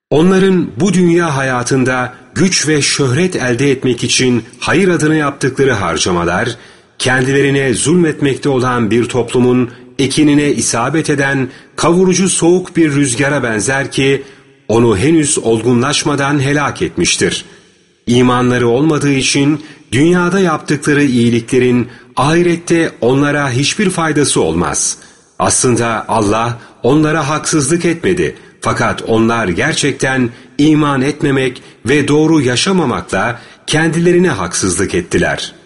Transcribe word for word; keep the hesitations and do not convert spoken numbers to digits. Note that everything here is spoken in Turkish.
Onların bu dünya hayatında güç ve şöhret elde etmek için hayır adına yaptıkları harcamalar, kendilerine zulmetmekte olan bir toplumun ekinine isabet eden kavurucu soğuk bir rüzgara benzer ki, onu henüz olgunlaşmadan helak etmiştir. İmanları olmadığı için dünyada yaptıkları iyiliklerin ahirette onlara hiçbir faydası olmaz. Aslında Allah onlara haksızlık etmedi. Fakat onlar gerçekten iman etmemek ve doğru yaşamamakla kendilerine haksızlık ettiler.